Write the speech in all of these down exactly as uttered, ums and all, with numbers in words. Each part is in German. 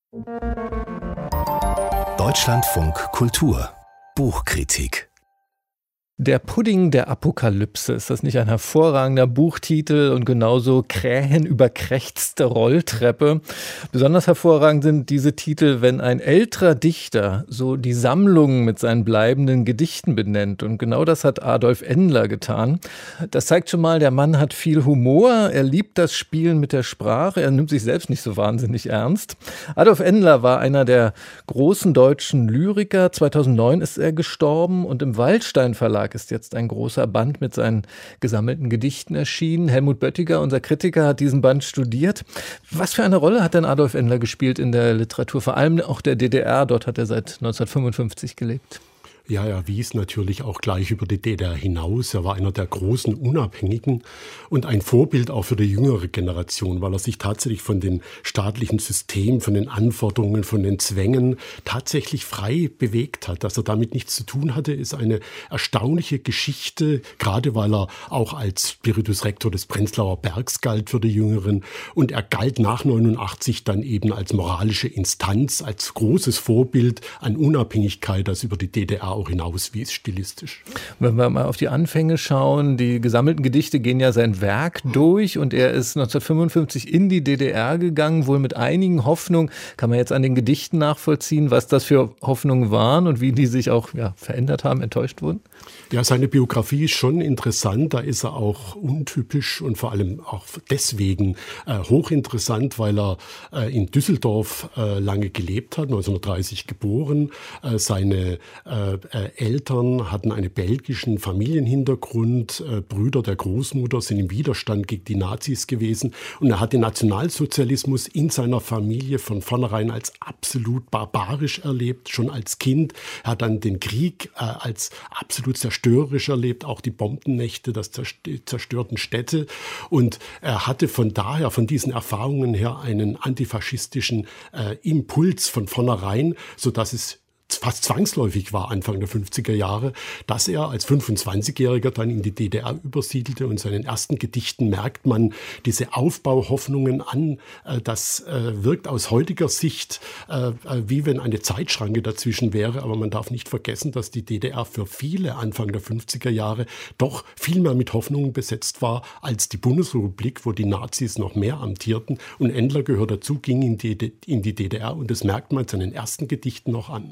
Deutschlandfunk Kultur Buchkritik. Der Pudding der Apokalypse, ist das nicht ein hervorragender Buchtitel und genauso krähenüberkrächzte Rolltreppe? Besonders hervorragend sind diese Titel, wenn ein älterer Dichter so die Sammlung mit seinen bleibenden Gedichten benennt. Und genau das hat Adolf Endler getan. Das zeigt schon mal, der Mann hat viel Humor, er liebt das Spielen mit der Sprache, er nimmt sich selbst nicht so wahnsinnig ernst. Adolf Endler war einer der großen deutschen Lyriker. zweitausendneun ist er gestorben und im Waldstein Verlag ist jetzt ein großer Band mit seinen gesammelten Gedichten erschienen. Helmut Böttiger, unser Kritiker, hat diesen Band studiert. Was für eine Rolle hat denn Adolf Endler gespielt in der Literatur, vor allem auch der D D R? Dort hat er seit neunzehnhundertfünfundfünfzig gelebt. Ja, er wies natürlich auch gleich über die D D R hinaus. Er war einer der großen Unabhängigen und ein Vorbild auch für die jüngere Generation, weil er sich tatsächlich von den staatlichen Systemen, von den Anforderungen, von den Zwängen tatsächlich frei bewegt hat. Dass er damit nichts zu tun hatte, ist eine erstaunliche Geschichte, gerade weil er auch als Spiritus Rector des Prenzlauer Bergs galt für die Jüngeren. Und er galt nach neunundachtzig dann eben als moralische Instanz, als großes Vorbild an Unabhängigkeit, das über die D D R auch hinaus wies, stilistisch. Wenn wir mal auf die Anfänge schauen, die gesammelten Gedichte gehen ja sein Werk durch und er ist neunzehnhundertfünfundfünfzig in die D D R gegangen, wohl mit einigen Hoffnungen. Kann man jetzt an den Gedichten nachvollziehen, was das für Hoffnungen waren und wie die sich auch ja, verändert haben, enttäuscht wurden? Ja, seine Biografie ist schon interessant. Da ist er auch untypisch und vor allem auch deswegen äh, hochinteressant, weil er äh, in Düsseldorf äh, lange gelebt hat, neunzehnhundertdreißig geboren. Äh, seine äh, Äh, Eltern hatten einen belgischen Familienhintergrund, äh, Brüder der Großmutter sind im Widerstand gegen die Nazis gewesen und er hat den Nationalsozialismus in seiner Familie von vornherein als absolut barbarisch erlebt, schon als Kind. Er hat dann den Krieg äh, als absolut zerstörerisch erlebt, auch die Bombennächte, das die zerstörten Städte, und er hatte von daher, von diesen Erfahrungen her, einen antifaschistischen äh, Impuls von vornherein, sodass es fast zwangsläufig war, Anfang der fünfziger Jahre, dass er als fünfundzwanzigjähriger dann in die D D R übersiedelte und seinen ersten Gedichten merkt man diese Aufbauhoffnungen an. Das wirkt aus heutiger Sicht wie wenn eine Zeitschranke dazwischen wäre, aber man darf nicht vergessen, dass die D D R für viele Anfang der fünfziger Jahre doch viel mehr mit Hoffnungen besetzt war als die Bundesrepublik, wo die Nazis noch mehr amtierten, und Endler gehört dazu, ging in die, in die D D R und das merkt man seinen ersten Gedichten noch an.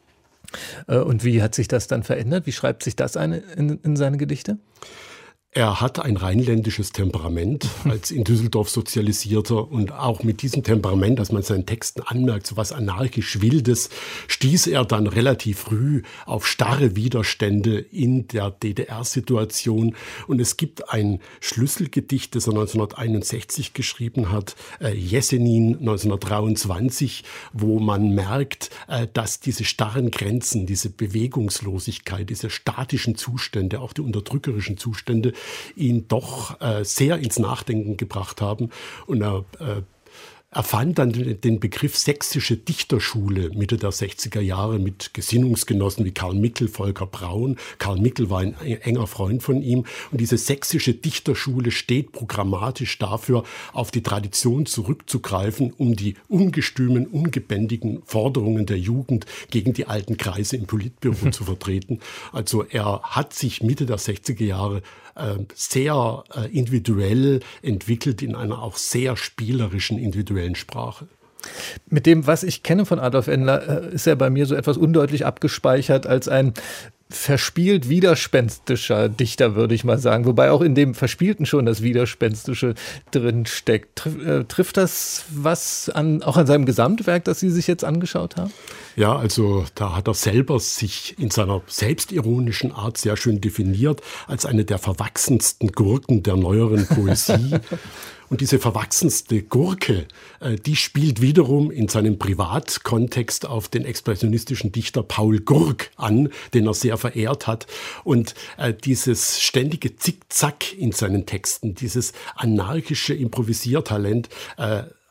Und wie hat sich das dann verändert? Wie schreibt sich das ein in, in seine Gedichte? Er hat ein rheinländisches Temperament als in Düsseldorf sozialisierter, und auch mit diesem Temperament, dass man seinen Texten anmerkt, so was anarchisch Wildes, stieß er dann relativ früh auf starre Widerstände in der D D R-Situation. Und es gibt ein Schlüsselgedicht, das er neunzehnhunderteinundsechzig geschrieben hat, äh, Jessenin neunzehnhundertdreiundzwanzig, wo man merkt, äh, dass diese starren Grenzen, diese Bewegungslosigkeit, diese statischen Zustände, auch die unterdrückerischen Zustände, ihn doch äh, sehr ins Nachdenken gebracht haben. Und er äh, erfand dann den Begriff sächsische Dichterschule Mitte der sechziger Jahre mit Gesinnungsgenossen wie Karl Mickel, Volker Braun. Karl Mickel war ein enger Freund von ihm. Und diese sächsische Dichterschule steht programmatisch dafür, auf die Tradition zurückzugreifen, um die ungestümen, ungebändigen Forderungen der Jugend gegen die alten Kreise im Politbüro zu vertreten. Also er hat sich Mitte der sechziger Jahre sehr individuell entwickelt in einer auch sehr spielerischen, individuellen Sprache. Mit dem, was ich kenne von Adolf Endler, ist er bei mir so etwas undeutlich abgespeichert als ein verspielt widerspenstischer Dichter, würde ich mal sagen. Wobei auch in dem Verspielten schon das Widerspenstische drin steckt. Trif, äh, trifft das was an, auch an seinem Gesamtwerk, das Sie sich jetzt angeschaut haben? Ja, also da hat er selber sich in seiner selbstironischen Art sehr schön definiert als eine der verwachsensten Gurken der neueren Poesie. Und diese verwachsenste Gurke, äh, die spielt wiederum in seinem Privatkontext auf den expressionistischen Dichter Paul Gurk an, den er sehr verehrt hat. Und äh, dieses ständige Zickzack in seinen Texten, dieses anarchische Improvisiertalent, äh,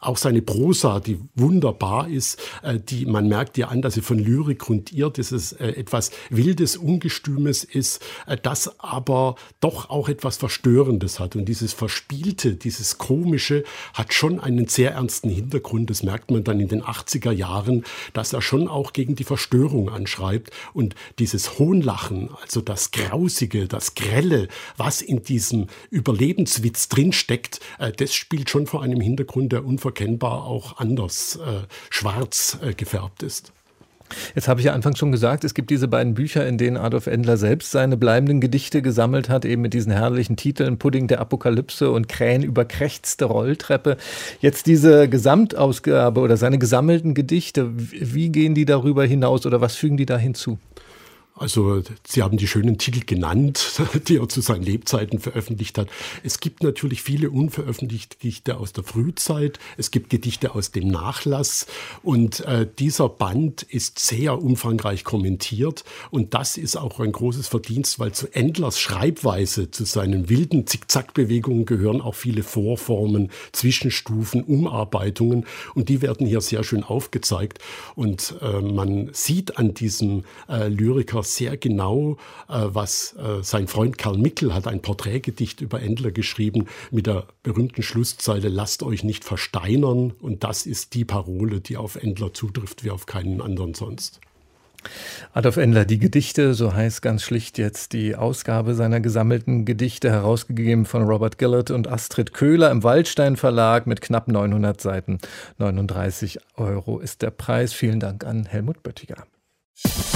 auch seine Prosa, die wunderbar ist, äh, die man merkt ja an, dass sie von Lyrik grundiert, dass es äh, etwas Wildes, Ungestümes ist, äh, das aber doch auch etwas Verstörendes hat. Und dieses Verspielte, dieses Komische hat schon einen sehr ernsten Hintergrund. Das merkt man dann in den achtziger Jahren, dass er schon auch gegen die Verstörung anschreibt. Und dieses Hohnlachen, also das Grausige, das Grelle, was in diesem Überlebenswitz drinsteckt, äh, das spielt schon vor einem Hintergrund, der unverkennbar auch anders äh, schwarz äh, gefärbt ist. Jetzt habe ich ja anfangs schon gesagt, es gibt diese beiden Bücher, in denen Adolf Endler selbst seine bleibenden Gedichte gesammelt hat, eben mit diesen herrlichen Titeln Pudding der Apokalypse und Krähen überkrächzte Rolltreppe. Jetzt diese Gesamtausgabe oder seine gesammelten Gedichte, wie gehen die darüber hinaus oder was fügen die da hinzu? Also Sie haben die schönen Titel genannt, die er zu seinen Lebzeiten veröffentlicht hat. Es gibt natürlich viele unveröffentlichte Gedichte aus der Frühzeit. Es gibt Gedichte aus dem Nachlass. Und äh, dieser Band ist sehr umfangreich kommentiert. Und das ist auch ein großes Verdienst, weil zu Endlers Schreibweise, zu seinen wilden Zickzackbewegungen gehören auch viele Vorformen, Zwischenstufen, Umarbeitungen. Und die werden hier sehr schön aufgezeigt. Und äh, man sieht an diesem äh, Lyriker sehr genau, äh, was äh, sein Freund Karl Mickel hat ein Porträtgedicht über Endler geschrieben mit der berühmten Schlusszeile, lasst euch nicht versteinern. Und das ist die Parole, die auf Endler zutrifft wie auf keinen anderen sonst. Adolf Endler, die Gedichte, so heißt ganz schlicht jetzt die Ausgabe seiner gesammelten Gedichte, herausgegeben von Robert Gillett und Astrid Köhler im Waldstein Verlag mit knapp neunhundert Seiten. neununddreißig Euro ist der Preis. Vielen Dank an Helmut Böttiger.